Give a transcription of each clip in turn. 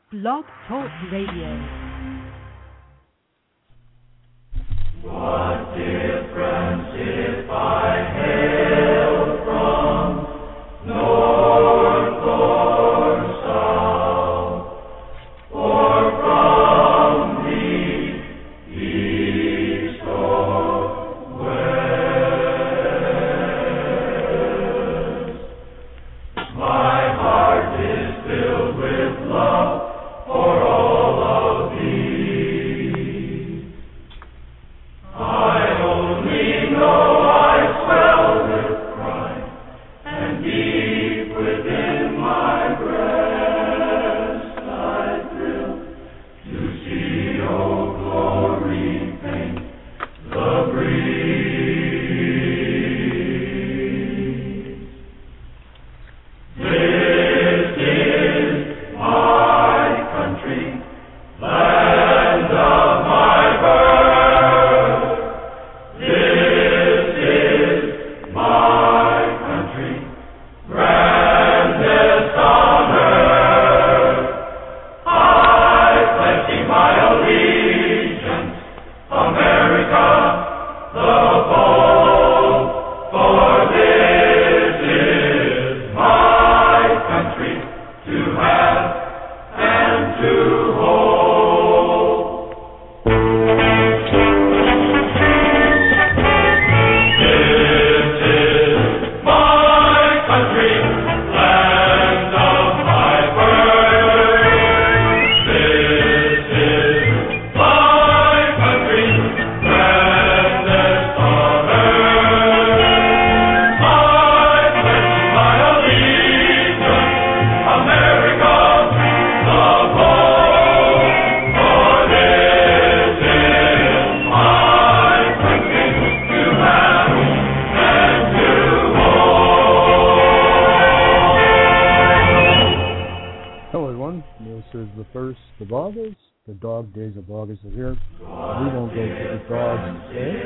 Blog Talk Radio. What difference if I hail from north or south, or from the east or west? My heart is filled with love for all of thee. I only know I swell with pride, and deep within my breast I thrill to see, oh glory, paint the breeze. This is my country, land of my birth. This is my country, grandest on earth. I pledge thee my allegiance, America the bold, for this is my country to have and to hold. This is my country, land of my birth. This is my country, grandest on earth. I pledge my allegiance, America the bold, for this is my country to have and to hold. Hello, everyone. This is the 1st of August. The dog days of August are here. We won't go to the dogs today.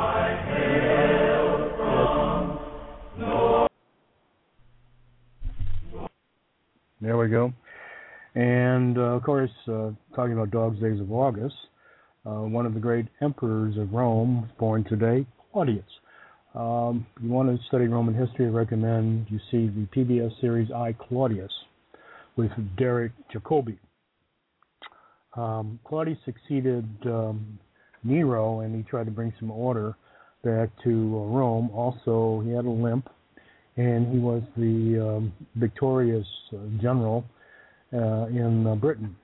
There we go. And, of course, talking about Dogs' Days of August, one of the great emperors of Rome was born today, Claudius. If you want to study Roman history, I recommend you see the PBS series I, Claudius, with Derek Jacobi. Claudius succeeded Nero, and he tried to bring some order back to Rome. Also, he had a limp, and he was the victorious general in Britain.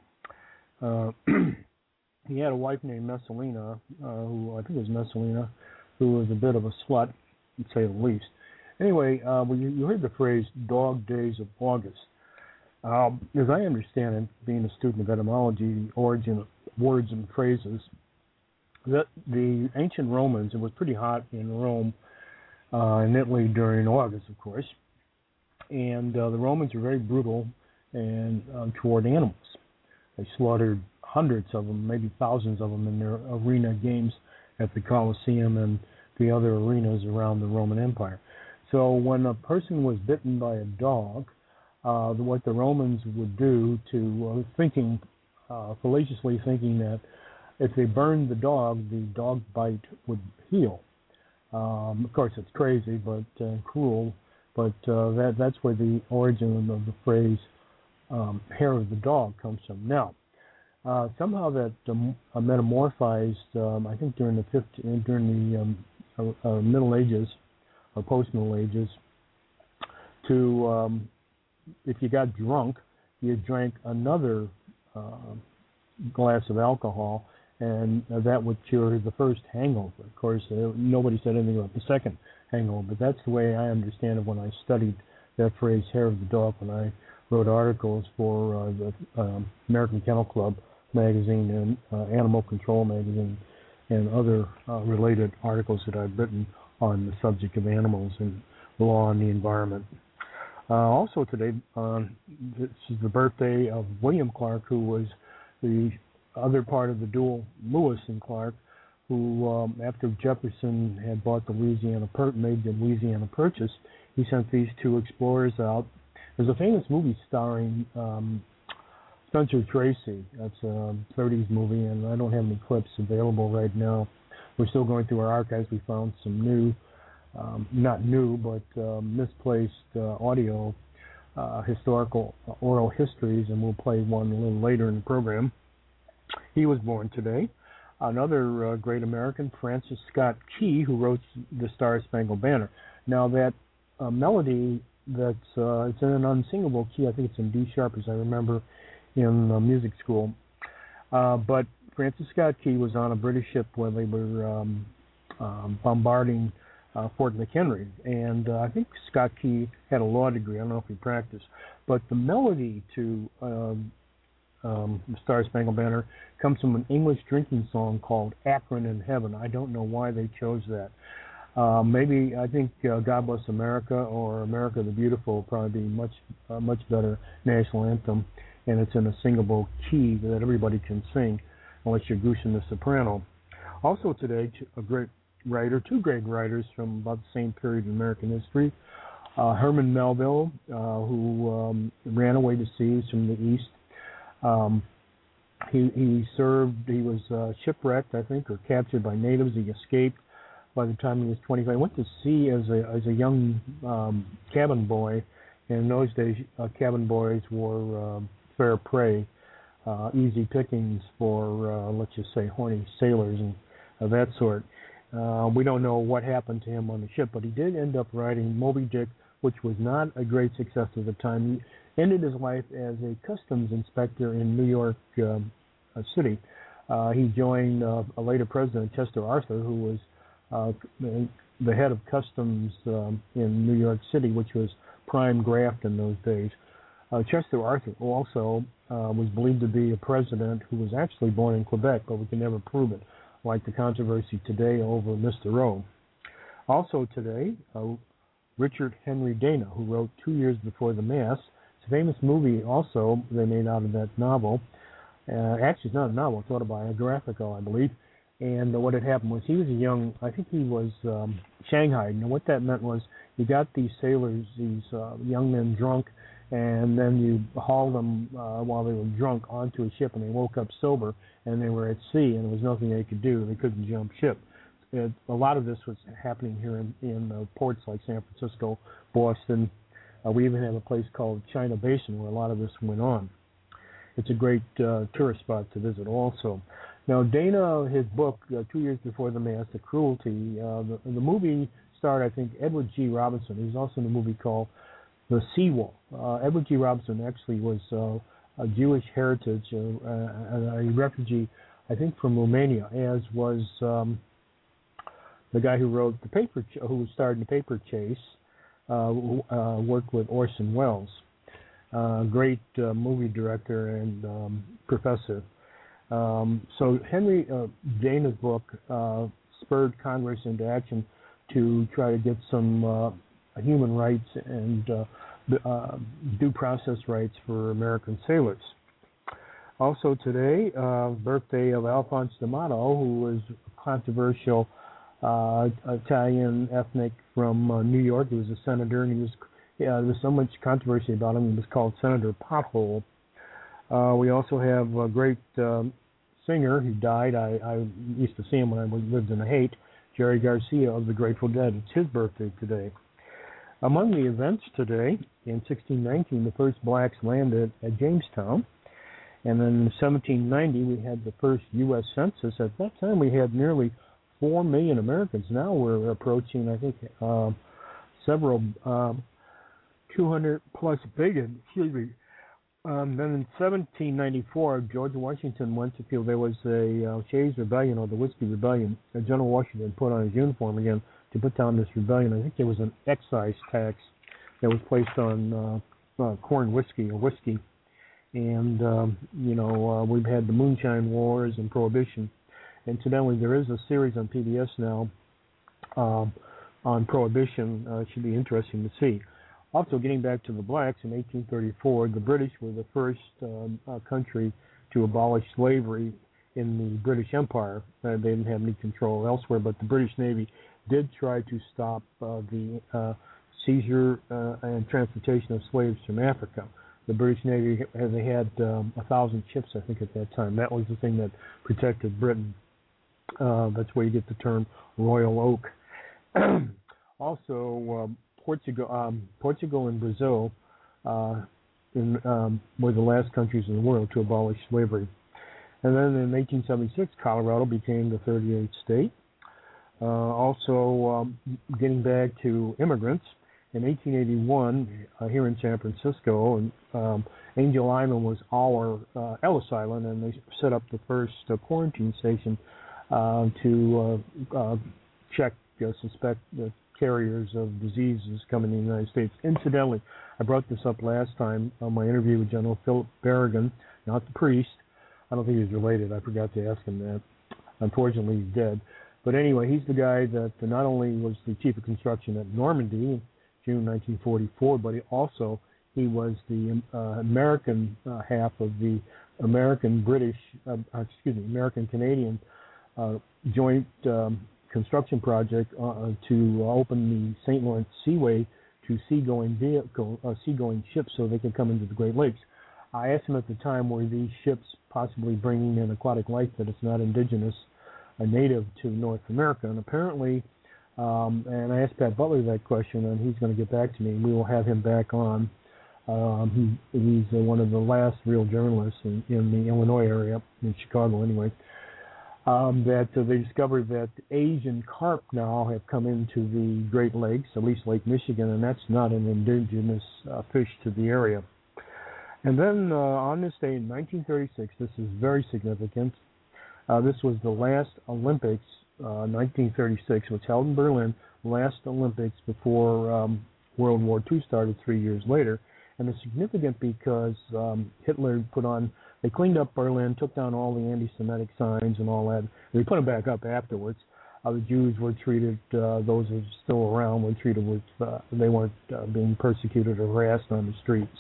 He had a wife named Messalina, who I think was Messalina, who was a bit of a slut, to say the least. Anyway, when you heard the phrase "Dog Days of August," as I understand it, being a student of etymology, the origin of words and phrases, that the ancient Romans, it was pretty hot in Rome, in Italy during August, of course, and the Romans were very brutal and toward animals. They slaughtered hundreds of them, maybe thousands of them in their arena games at the Colosseum and the other arenas around the Roman Empire. So when a person was bitten by a dog, what the Romans would do to fallaciously thinking that if they burned the dog bite would heal. Of course, it's crazy, but cruel. But that's where the origin of the phrase "hair of the dog" comes from. Now, somehow that metamorphized, I think during the Middle Ages or post-Middle Ages, to if you got drunk, you drank another glass of alcohol, and that would cure the first hangover. Of course, nobody said anything about the second hangover, but that's the way I understand it when I studied that phrase, "hair of the dog," when I wrote articles for the American Kennel Club magazine and Animal Control magazine and other related articles that I've written on the subject of animals and law and the environment. Also today, this is the birthday of William Clark, who was the other part of the duel, Lewis and Clark, who, after Jefferson had bought the made the Louisiana Purchase, he sent these two explorers out. There's a famous movie starring Spencer Tracy. That's a 30s movie, and I don't have any clips available right now. We're still going through our archives. We found some new, not new, but misplaced audio, historical oral histories, and we'll play one a little later in the program. He was born today. Another great American, Francis Scott Key, who wrote the Star Spangled Banner. Now that melody, it's in an unsingable key. I think it's in D sharp, as I remember in music school. But Francis Scott Key was on a British ship when they were bombarding Fort McHenry, and I think Scott Key had a law degree. I don't know if he practiced, but the melody to the Star Spangled Banner comes from an English drinking song called Akron in Heaven. I don't know why they chose that. Maybe I think God Bless America or America the Beautiful will probably be much better national anthem, and it's in a singable key that everybody can sing, unless you're goosing the soprano. Also today, a great writer, two great writers from about the same period in American history. Herman Melville, who ran away to sea from the East. He was shipwrecked, I think, or captured by natives. He escaped by the time he was 25. He went to sea as a young cabin boy. And in those days, cabin boys were fair prey, easy pickings for, let's just say, horny sailors and of that sort. We don't know what happened to him on the ship, but he did end up writing Moby Dick, which was not a great success at the time. He ended his life as a customs inspector in New York City. He joined a later president, Chester Arthur, who was the head of customs in New York City, which was prime graft in those days. Chester Arthur also was believed to be a president who was actually born in Quebec, but we can never prove it, like the controversy today over Mr. Roe. Also today, Richard Henry Dana, who wrote 2 Years Before the Mass. It's a famous movie also they made out of that novel. Actually, it's not a novel, it's autobiographical, I believe. And what had happened was he was I think he was shanghaied. And what that meant was you got these sailors, these young men drunk, and then you hauled them while they were drunk onto a ship, and they woke up sober, and they were at sea, and there was nothing they could do. They couldn't jump ship. A lot of this was happening here in ports like San Francisco, Boston. We even have a place called China Basin where a lot of this went on. It's a great tourist spot to visit also. Now, Dana, his book, 2 Years Before the Mass, The Cruelty, the movie starred, I think, Edward G. Robinson. He was also in a movie called The Seawall. Edward G. Robinson actually was a Jewish heritage, a refugee, I think, from Romania, as was the guy who wrote who starred in The Paper Chase, worked with Orson Welles. Great movie director and professor. So Henry Dana's book spurred Congress into action to try to get some human rights and due process rights for American sailors. Also today, birthday of Alphonse D'Amato, who was a controversial Italian ethnic from New York. He was a senator, and there was so much controversy about him. He was called Senator Pothole. We also have a great singer who died. I used to see him when I lived in Haight, Jerry Garcia of the Grateful Dead. It's his birthday today. Among the events today, in 1619, the first blacks landed at Jamestown. And then in 1790, we had the first U.S. Census. At that time, we had nearly 4 million Americans. Now we're approaching, I think, several 200 plus billion. Excuse me. Then in 1794, George Washington went to feel there was a Shays Rebellion or the Whiskey Rebellion. General Washington put on his uniform again to put down this rebellion. I think there was an excise tax that was placed on corn whiskey or whiskey. And, we've had the Moonshine Wars and Prohibition. Incidentally, there is a series on PBS now on Prohibition. It should be interesting to see. Also, getting back to the blacks, in 1834, the British were the first country to abolish slavery in the British Empire. They didn't have any control elsewhere, but the British Navy did try to stop the seizure and transportation of slaves from Africa. the British Navy they had 1,000 ships, I think, at that time. That was the thing that protected Britain. That's where you get the term Royal Oak. Also, Portugal and Brazil were the last countries in the world to abolish slavery. And then in 1876, Colorado became the 38th state. Also, getting back to immigrants, in 1881, here in San Francisco, and Angel Island was our Ellis Island, and they set up the first quarantine station to check, suspect the carriers of diseases coming to the United States. Incidentally, I brought this up last time on my interview with General Philip Berrigan, not the priest. I don't think he's related. I forgot to ask him that. Unfortunately, he's dead. But anyway, he's the guy that not only was the chief of construction at Normandy, June 1944, but he was the American half of the American-Canadian joint construction project to open the St. Lawrence Seaway to seagoing ships so they could come into the Great Lakes. I asked him at the time, were these ships possibly bringing in aquatic life that is not indigenous, native to North America? And apparently, and I asked Pat Butler that question, and he's going to get back to me. We will have him back on. He's one of the last real journalists in the Illinois area, in Chicago anyway, that they discovered that Asian carp now have come into the Great Lakes, at least Lake Michigan, and that's not an indigenous fish to the area. And then on this day in 1936, this is very significant. This was the last Olympics, 1936, was held in Berlin, last Olympics before World War II started 3 years later. And it's significant because Hitler they cleaned up Berlin, took down all the anti-Semitic signs and all that. They put them back up afterwards. The Jews were treated, those who are still around were treated with, they weren't being persecuted or harassed on the streets.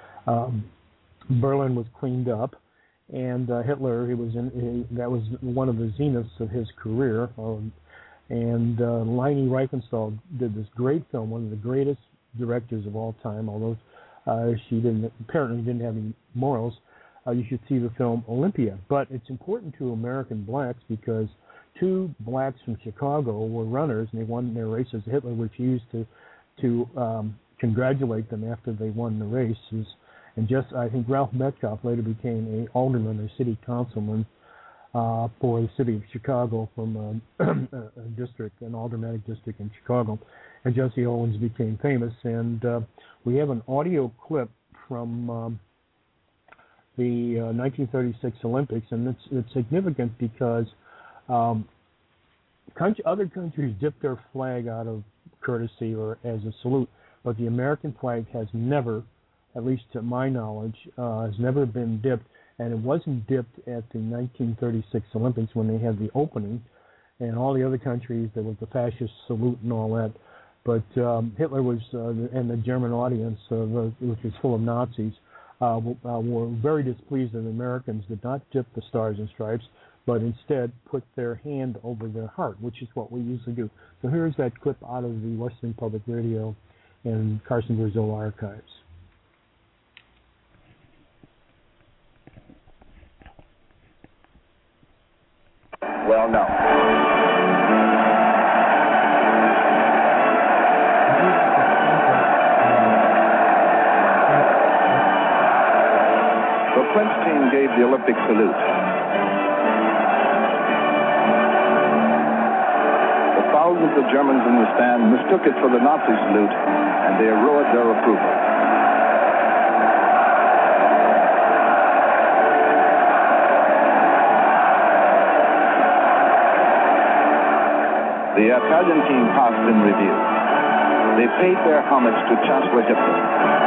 Berlin was cleaned up, and Hitler, that was one of the zeniths of his career. And Leni Riefenstahl did this great film, one of the greatest directors of all time, although she apparently didn't have any morals. You should see the film Olympia. But it's important to American blacks because two blacks from Chicago were runners, and they won their races. Hitler refused to congratulate them after they won the races. And I think Ralph Metcalf later became an alderman or city councilman for the city of Chicago from a district, an aldermanic district in Chicago. And Jesse Owens became famous. And we have an audio clip from the 1936 Olympics, and it's significant because other countries dip their flag out of courtesy or as a salute, but the American flag has never, at least to my knowledge, has never been dipped, and it wasn't dipped at the 1936 Olympics when they had the opening, and all the other countries, there was the fascist salute and all that, but Hitler was, and the German audience, which was full of Nazis, were very displeased that the Americans did not dip the stars and stripes, but instead put their hand over their heart, which is what we usually do. So here's that clip out of the Western Public Radio and Carson Brazil archives. Well, no. The French team gave the Olympic salute. The thousands of Germans in the stand mistook it for the Nazi salute, and they roared their approval. The Italian team passed in review. They paid their homage to Chancellor Hitler.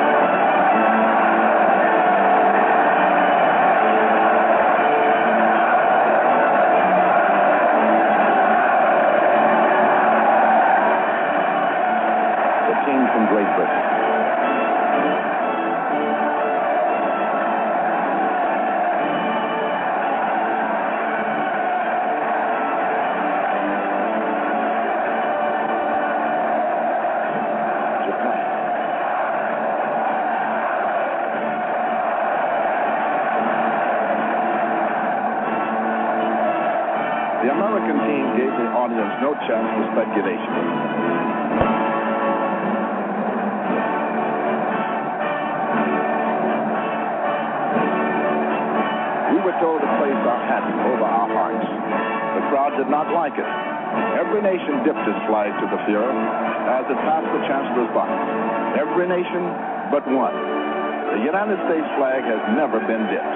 From Great Britain. Japan. The American team gave the audience no chance for speculation. We were told to place our hats over our hearts. The crowd did not like it. Every nation dipped its flag to the Fuhrer as it passed the Chancellor's box. Every nation but one. The United States flag has never been dipped.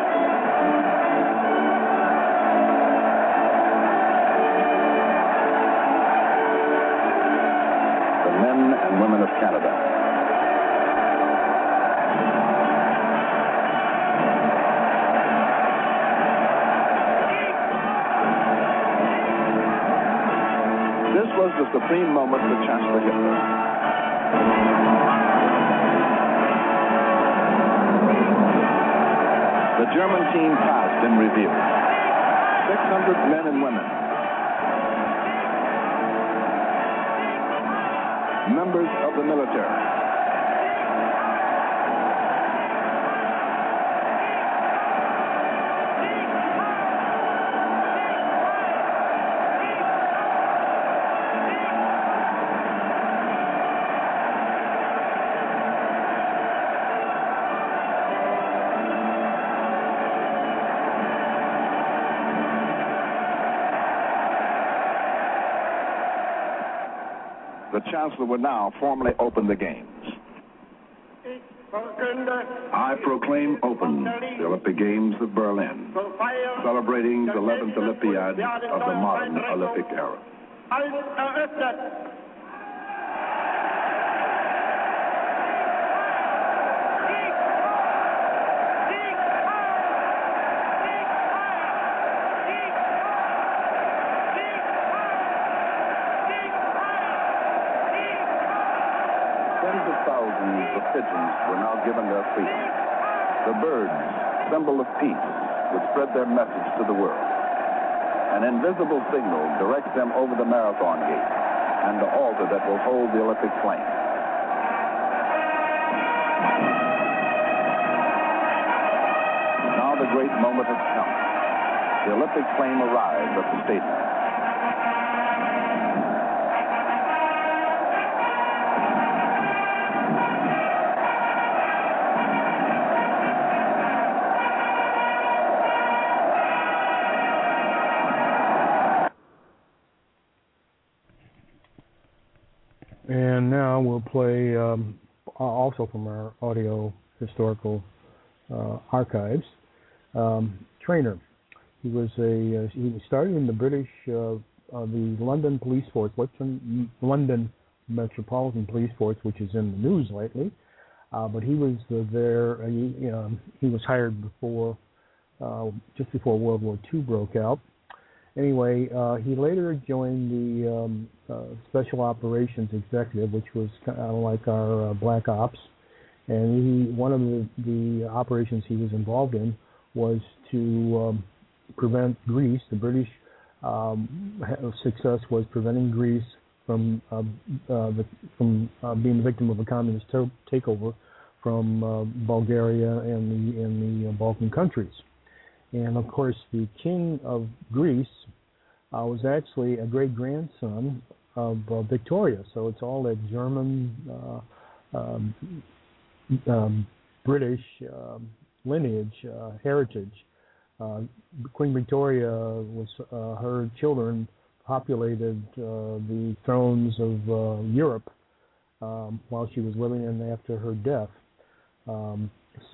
The men and women of Canada. This was the supreme moment for Chancellor Hitler. The German team passed in review. 600 men and women. Members of the military. The Chancellor would now formally open the Games. I proclaim open the Olympic Games of Berlin, celebrating the 11th Olympiad of the modern Olympic era. Tens of thousands of pigeons were now given their freedom. The birds, symbol of peace, would spread their message to the world. An invisible signal directs them over the marathon gate and the altar that will hold the Olympic flame. Now the great moment has come. The Olympic flame arrives at the stadium. And now we'll play also from our audio historical archives. Trainer. He was he started in the British, the London Police Force, London Metropolitan Police Force, which is in the news lately. But he was there. He was hired just before World War II broke out. Anyway, he later joined the Special Operations Executive, which was kind of like our Black Ops. And one of the operations he was involved in was to prevent Greece. The British success was preventing Greece from being the victim of a communist takeover from Bulgaria and the Balkan countries. And of course, the king of Greece was actually a great-grandson of Victoria. So it's all that German, British lineage, heritage. Queen Victoria was her children populated the thrones of Europe while she was living, and after her death. And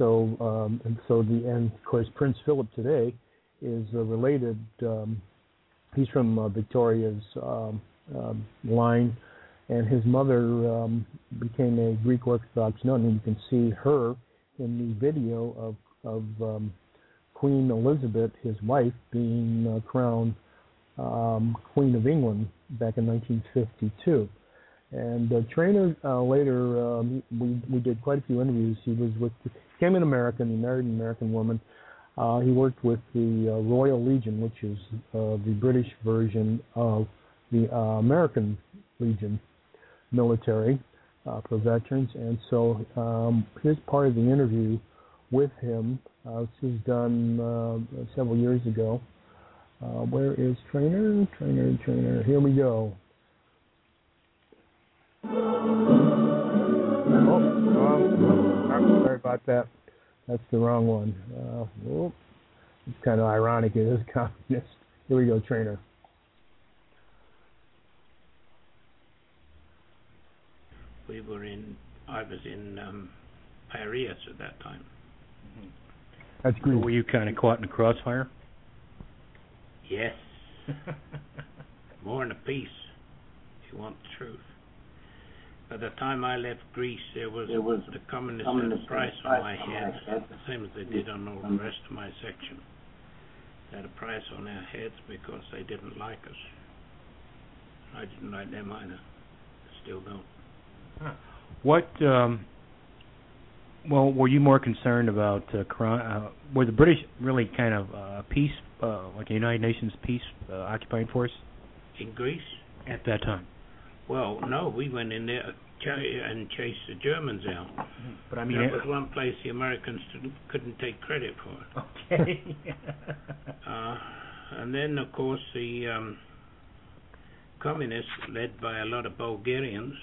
of course, Prince Philip today is related. He's from Victoria's line, and his mother became a Greek Orthodox nun, and you can see her in the video of Queen Elizabeth, his wife, being crowned Queen of England back in 1952. And Trainer later, we did quite a few interviews. He became an American. He married an American woman. He worked with the Royal Legion, which is the British version of the American Legion military for veterans. And so here's part of the interview with him. This was done several years ago. Where is Trainer? Trainer. Here we go. Sorry about that. That's the wrong one. It's kind of ironic. It is communist. Here we go, Trainer. I was in Piraeus at that time. That's Greece. So were you kind of caught in the crossfire? Yes. War and a peace, if you want the truth. By the time I left Greece, there was the communists had a price on my head, the same as they did on all the rest of my section. They had a price on our heads because they didn't like us. I didn't like them either. Still don't. Huh. What, well, were you more concerned about, were the British really kind of peace, like a United Nations peace occupying force? In Greece? At that time? Well, no, we went in there and chased the Germans out. But I mean, that was one place the Americans couldn't take credit for. Okay. And then, of course, the communists, led by a lot of Bulgarians,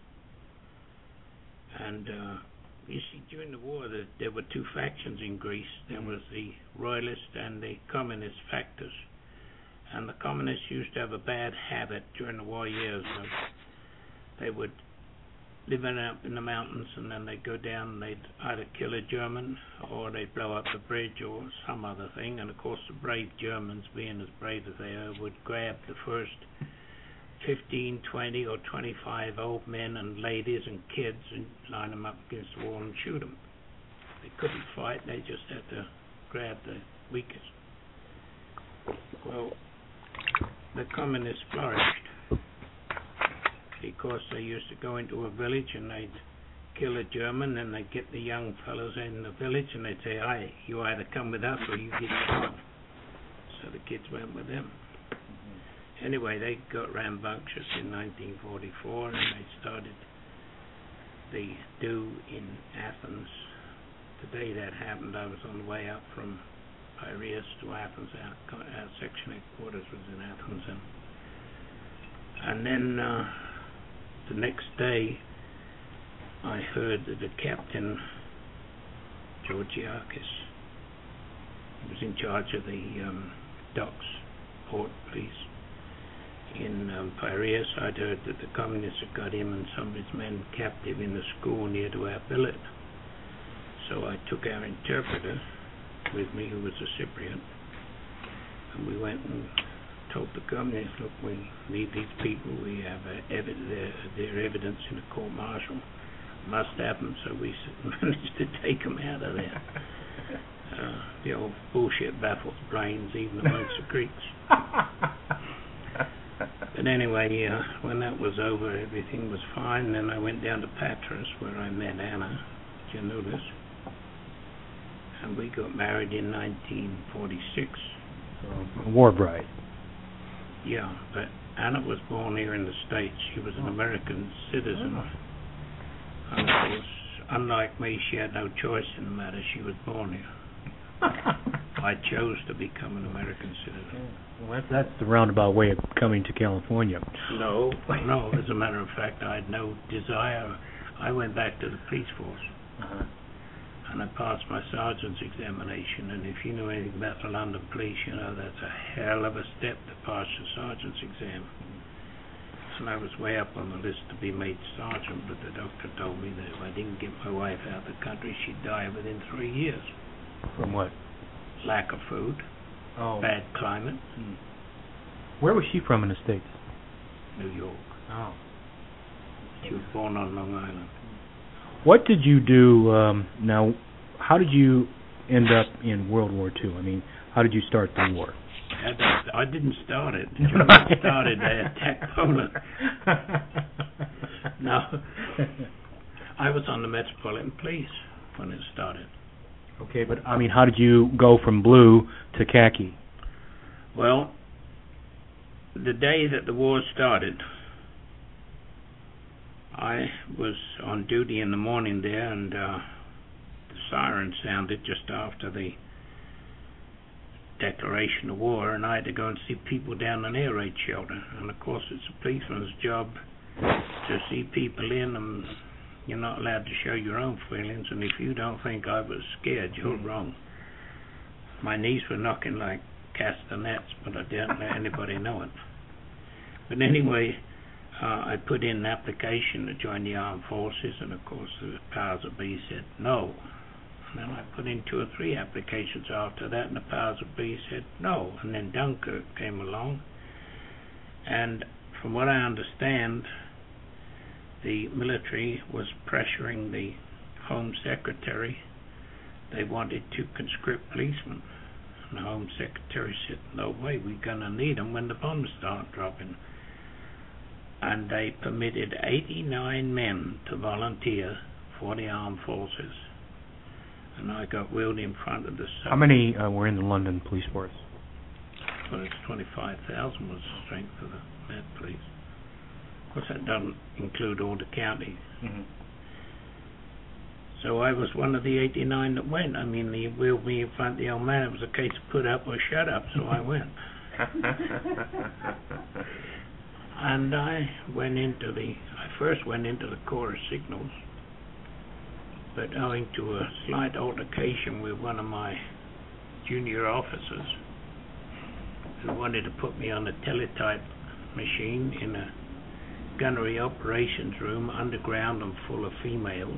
and you see, during the war, there were two factions in Greece. There was the royalist and the communist factors. And the communists used to have a bad habit during the war years of they would live in the mountains, and then they'd go down and they'd either kill a German or they'd blow up a bridge or some other thing. And of course the brave Germans, being as brave as they are, would grab the first 15, 20 or 25 old men and ladies and kids and line them up against the wall and shoot them. They couldn't fight, they just had to grab the weakest. Well, the communists flourished because they used to go into a village and they'd kill a German and they'd get the young fellows in the village and they'd say, "Aye, you either come with us or you get shot." So the kids went with them. Anyway, they got rambunctious in 1944 and they started the do in Athens. The day that happened, I was on the way up from Piraeus to Athens. Our section headquarters was in Athens, and then the next day I heard that the captain Georgiakis, he was in charge of the docks, port police in Piraeus. I'd heard that the communists had got him and some of his men captive in the school near to our billet. So I took our interpreter with me, who was a Cypriot, and we went and told the communists, "Look, we need these people. We have their evidence in a court-martial. Must have them." So we managed to take them out of there. The old bullshit baffles brains even amongst the Greeks. But anyway, when that was over, everything was fine. Then I went down to Patras, where I met Anna Janoulis, and we got married in 1946. A war bride. Yeah, but Anna was born here in the States. She was an American citizen. And of course, unlike me, she had no choice in the matter. She was born here. I chose to become an American citizen. Well, that's the roundabout way of coming to California. No. As a matter of fact, I had no desire. I went back to the police force. And I passed my sergeant's examination, and if you know anything about the London police, you know that's a hell of a step to pass the sergeant's exam. And I was way up on the list to be made sergeant, but the doctor told me that if I didn't get my wife out of the country, she'd die within 3 years. From what? Lack of food, bad climate. Where was she from in the States? New York. Oh. She was born on Long Island. What did you do, now, how did you end up in World War II? I mean, how did you start the war? I didn't start it. The Germans started, they attacked Poland. No. I was on the Metropolitan Police when it started. Okay, but, I mean, how did you go from blue to khaki? Well, the day that the war started, I was on duty in the morning there, and the siren sounded just after the declaration of war, and I had to go and see people down an air raid shelter. And of course, it's a policeman's job to see people in, and you're not allowed to show your own feelings. And if you don't think I was scared, you're wrong. My knees were knocking like castanets, but I didn't let anybody know it. But anyway, I put in an application to join the armed forces, and of course the powers that be said no. And then I put in 2 or 3 applications after that, and the powers that be said no. And then Dunkirk came along, and from what I understand, the military was pressuring the Home Secretary. They wanted to conscript policemen. And the Home Secretary said, no way, we're going to need them when the bombs start dropping. And they permitted 89 men to volunteer for the armed forces. And I got wheeled in front of the sun. How many were in the London police force? Well, it's 25,000 was the strength of the Met Police. Of course, that doesn't include all the counties. Mm-hmm. So I was one of the 89 that went. I mean, he wheeled me in front of the old man. It was a case of put up or shut up, so I went. And I first went into the Corps of Signals, but owing to a slight altercation with one of my junior officers, who wanted to put me on a teletype machine in a gunnery operations room underground and full of females,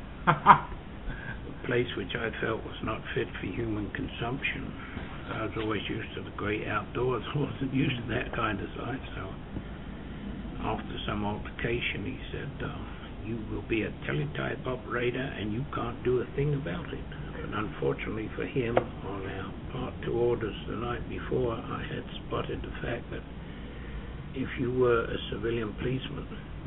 a place which I felt was not fit for human consumption. I was always used to the great outdoors. I wasn't used to that kind of sight, so after some altercation he said, you will be a teletype operator and you can't do a thing about it. But unfortunately for him, on our Part 2 orders the night before, I had spotted the fact that if you were a civilian policeman,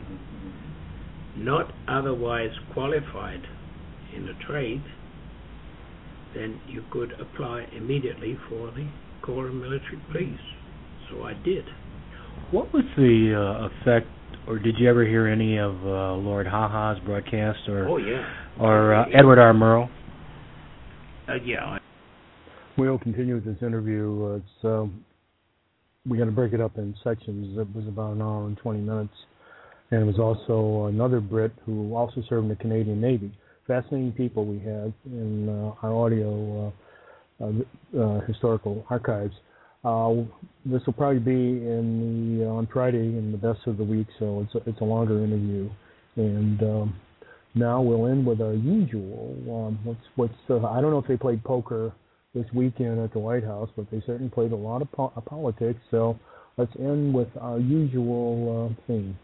not otherwise qualified in the trade, then you could apply immediately for the Corps of Military Police. So I did. What was the effect, or did you ever hear any of Lord Haha's broadcast, or Edward R. Murrow? Yeah. We'll continue with this interview. We're going to break it up in sections. It was about an hour and 20 minutes. And it was also another Brit who also served in the Canadian Navy. Fascinating people we had in our audio historical archives. This will probably be on Friday in the best of the week, so it's a longer interview. And now we'll end with our usual. I don't know if they played poker this weekend at the White House, but they certainly played a lot of politics. So let's end with our usual theme.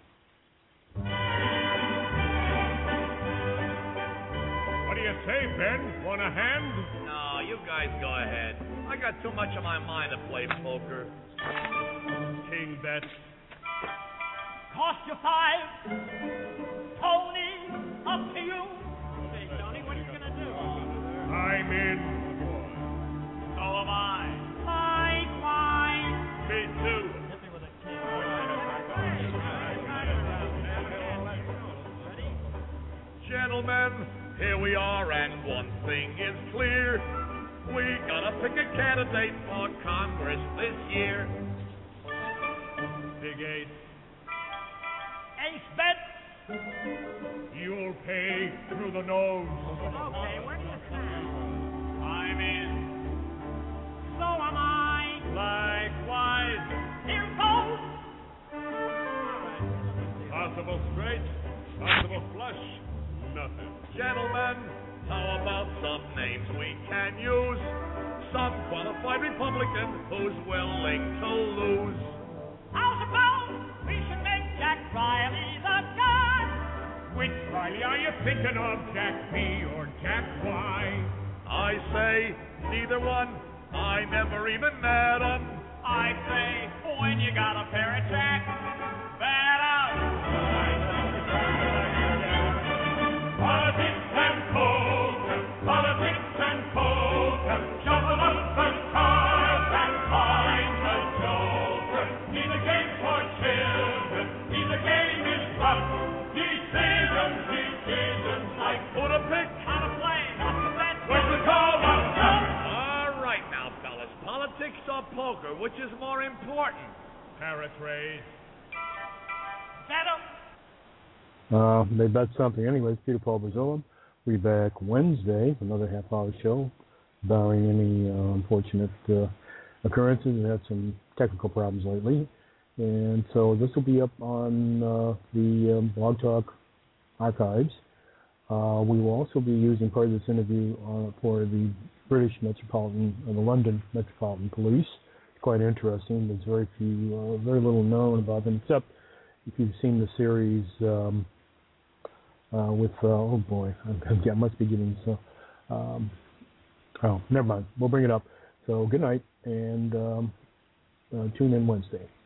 What do you say, Ben? Want a hand? No, you guys go ahead. I got too much on my mind to play poker. King bets. Cost you 5. Tony, up to you. Hey, Tony, what are you going to do? I'm in. So am I. Likewise. Me too. Hit me with a king. Gentlemen, here we are, and one thing is clear. We gotta pick a candidate for Congress this year. Big Ace. Ace bet. You'll pay through the nose. Okay, where do you stand? I'm in. So am I. Likewise. Here goes. Possible straight, possible flush, nothing. Gentlemen, how about some names we can use? Some qualified Republican who's willing to lose. How's about we should make Jack Riley the guy? Which Riley are you thinking of, Jack B or Jack Y? I say neither one. I never even met 'em. I say when you got a pair of Jack, bet up. Politics and poker, politics and poker, shuffle up the cards and find the joker. Neither game for children, neither game is rough. Decisions like Who to pick? How to play, not to bet. where's the call up? All right now, fellas. Politics politics or poker? Which is more important? Paraphrase. Bet 'em. They bet something. Anyways, Peter Paul Barzilla. We'll be back Wednesday for another half-hour show, barring any unfortunate occurrences. We've had some technical problems lately. And so this will be up on the Blog Talk archives. We will also be using part of this interview for the British Metropolitan, the London Metropolitan Police. It's quite interesting. There's very little known about them, except if you've seen the series with, oh boy, I must be getting so. Oh, never mind. We'll bring it up. So good night, and tune in Wednesday.